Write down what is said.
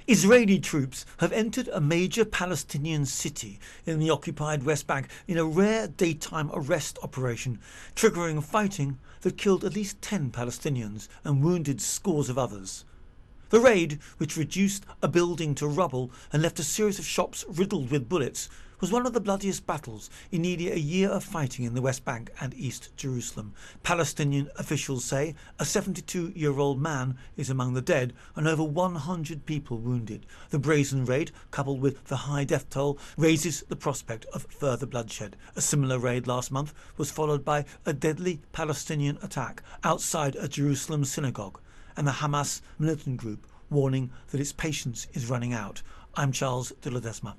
Israeli troops have entered a major Palestinian city in the occupied West Bank in a rare daytime arrest operation, triggering fighting that killed at least 10 Palestinians and wounded scores of others. The raid, which reduced a building to rubble and left a series of shops riddled with bullets, was one of the bloodiest battles in nearly a year of fighting in the West Bank and East Jerusalem. Palestinian officials say a 72-year-old man is among the dead and over 100 people wounded. The brazen raid, coupled with the high death toll, raises the prospect of further bloodshed. A similar raid last month was followed by a deadly Palestinian attack outside a Jerusalem synagogue, and the Hamas militant group warning that its patience is running out. I'm Charles de Ledesma.